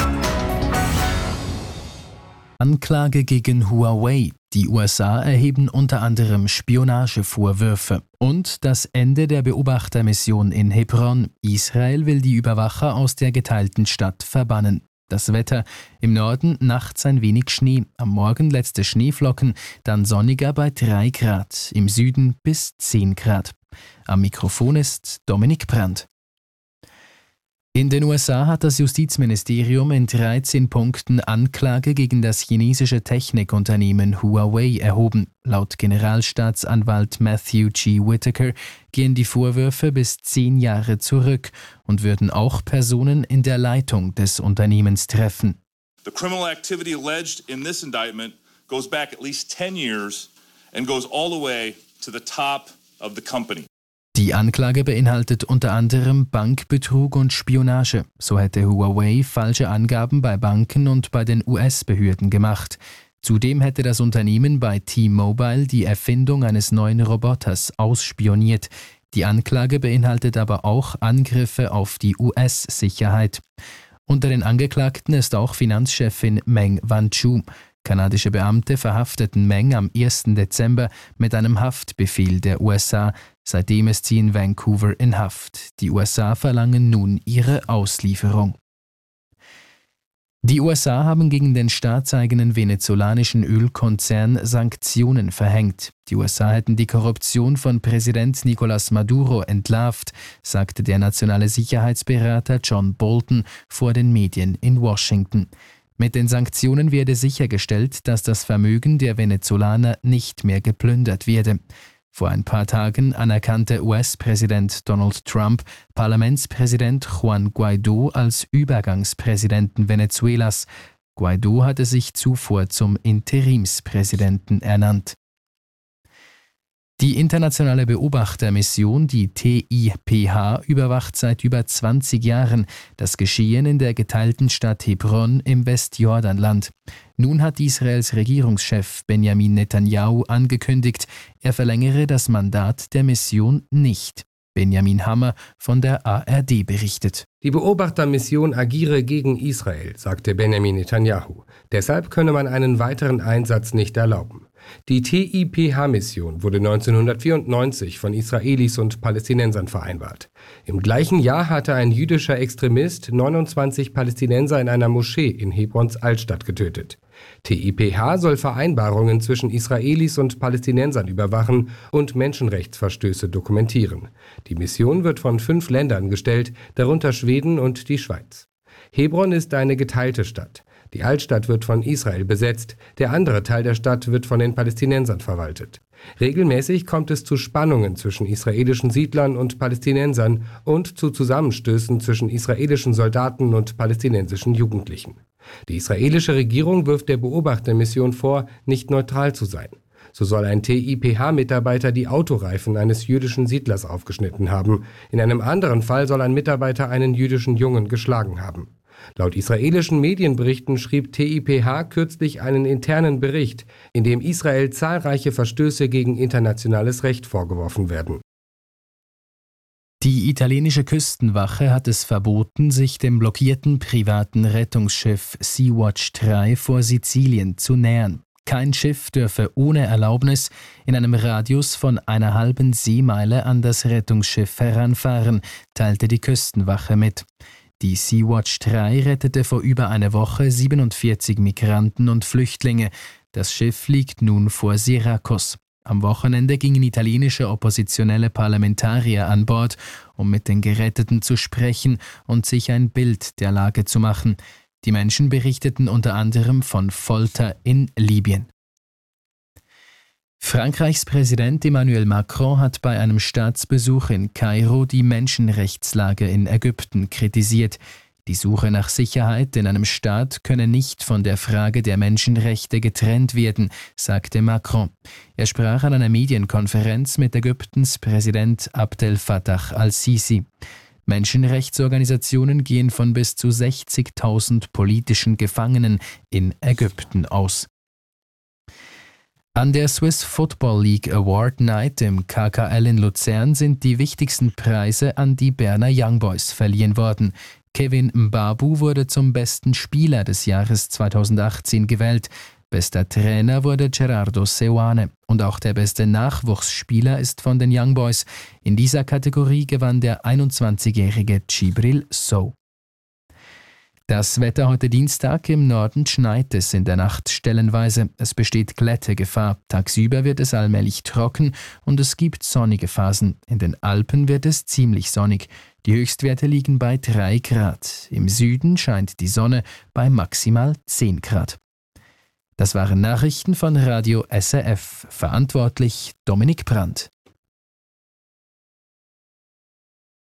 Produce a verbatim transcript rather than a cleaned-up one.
Anklage gegen Huawei. Die U S A erheben unter anderem Spionagevorwürfe. Und das Ende der Beobachtermission in Hebron. Israel will die Überwacher aus der geteilten Stadt verbannen. Das Wetter: im Norden nachts ein wenig Schnee, am Morgen letzte Schneeflocken, dann sonniger bei drei Grad, im Süden bis zehn Grad. Am Mikrofon ist Dominik Brandt. In den U S A hat das Justizministerium in dreizehn Punkten Anklage gegen das chinesische Technikunternehmen Huawei erhoben. Laut Generalstaatsanwalt Matthew G. Whitaker gehen die Vorwürfe bis zehn Jahre zurück und würden auch Personen in der Leitung des Unternehmens treffen. The criminal activity alleged in this indictment goes back at least ten years and goes all the way to the top of the company. Die Anklage beinhaltet unter anderem Bankbetrug und Spionage. So hätte Huawei falsche Angaben bei Banken und bei den U S-Behörden gemacht. Zudem hätte das Unternehmen bei T-Mobile die Erfindung eines neuen Roboters ausspioniert. Die Anklage beinhaltet aber auch Angriffe auf die U S-Sicherheit. Unter den Angeklagten ist auch Finanzchefin Meng Wanzhou. Kanadische Beamte verhafteten Meng am ersten Dezember mit einem Haftbefehl der U S A. Seitdem ist sie in Vancouver in Haft. Die U S A verlangen nun ihre Auslieferung. Die U S A haben gegen den staatseigenen venezolanischen Ölkonzern Sanktionen verhängt. Die U S A hätten die Korruption von Präsident Nicolás Maduro entlarvt, sagte der nationale Sicherheitsberater John Bolton vor den Medien in Washington. Mit den Sanktionen werde sichergestellt, dass das Vermögen der Venezolaner nicht mehr geplündert werde. Vor ein paar Tagen anerkannte U S-Präsident Donald Trump Parlamentspräsident Juan Guaidó als Übergangspräsidenten Venezuelas. Guaidó hatte sich zuvor zum Interimspräsidenten ernannt. Die internationale Beobachtermission, die T I P H, überwacht seit über zwanzig Jahren das Geschehen in der geteilten Stadt Hebron im Westjordanland. Nun hat Israels Regierungschef Benjamin Netanyahu angekündigt, er verlängere das Mandat der Mission nicht. Benjamin Hammer von der A R D berichtet. Die Beobachtermission agiere gegen Israel, sagte Benjamin Netanyahu. Deshalb könne man einen weiteren Einsatz nicht erlauben. Die T I P H-Mission wurde neunzehnhundertvierundneunzig von Israelis und Palästinensern vereinbart. Im gleichen Jahr hatte ein jüdischer Extremist neunundzwanzig Palästinenser in einer Moschee in Hebrons Altstadt getötet. T I P H soll Vereinbarungen zwischen Israelis und Palästinensern überwachen und Menschenrechtsverstöße dokumentieren. Die Mission wird von fünf Ländern gestellt, darunter Schweden und die Schweiz. Hebron ist eine geteilte Stadt. Die Altstadt wird von Israel besetzt, der andere Teil der Stadt wird von den Palästinensern verwaltet. Regelmäßig kommt es zu Spannungen zwischen israelischen Siedlern und Palästinensern und zu Zusammenstößen zwischen israelischen Soldaten und palästinensischen Jugendlichen. Die israelische Regierung wirft der Beobachtermission vor, nicht neutral zu sein. So soll ein T I P H-Mitarbeiter die Autoreifen eines jüdischen Siedlers aufgeschnitten haben. In einem anderen Fall soll ein Mitarbeiter einen jüdischen Jungen geschlagen haben. Laut israelischen Medienberichten schrieb T I P H kürzlich einen internen Bericht, in dem Israel zahlreiche Verstöße gegen internationales Recht vorgeworfen werden. Die italienische Küstenwache hat es verboten, sich dem blockierten privaten Rettungsschiff Sea-Watch drei vor Sizilien zu nähern. Kein Schiff dürfe ohne Erlaubnis in einem Radius von einer halben Seemeile an das Rettungsschiff heranfahren, teilte die Küstenwache mit. Die Sea-Watch drei rettete vor über einer Woche siebenundvierzig Migranten und Flüchtlinge. Das Schiff liegt nun vor Syrakus. Am Wochenende gingen italienische oppositionelle Parlamentarier an Bord, um mit den Geretteten zu sprechen und sich ein Bild der Lage zu machen. Die Menschen berichteten unter anderem von Folter in Libyen. Frankreichs Präsident Emmanuel Macron hat bei einem Staatsbesuch in Kairo die Menschenrechtslage in Ägypten kritisiert. Die Suche nach Sicherheit in einem Staat könne nicht von der Frage der Menschenrechte getrennt werden, sagte Macron. Er sprach an einer Medienkonferenz mit Ägyptens Präsident Abdel Fattah al-Sisi. Menschenrechtsorganisationen gehen von bis zu sechzigtausend politischen Gefangenen in Ägypten aus. An der Swiss Football League Award Night im K K L in Luzern sind die wichtigsten Preise an die Berner Young Boys verliehen worden. Kevin Mbabu wurde zum besten Spieler des Jahres zweitausendachtzehn gewählt. Bester Trainer wurde Gerardo Seoane. Und auch der beste Nachwuchsspieler ist von den Young Boys. In dieser Kategorie gewann der einundzwanzigjährige Djibril Sow. Das Wetter heute Dienstag: im Norden schneit es in der Nacht stellenweise. Es besteht Glättegefahr. Tagsüber wird es allmählich trocken und es gibt sonnige Phasen. In den Alpen wird es ziemlich sonnig. Die Höchstwerte liegen bei drei Grad. Im Süden scheint die Sonne bei maximal zehn Grad. Das waren Nachrichten von Radio S R F. Verantwortlich Dominik Brandt.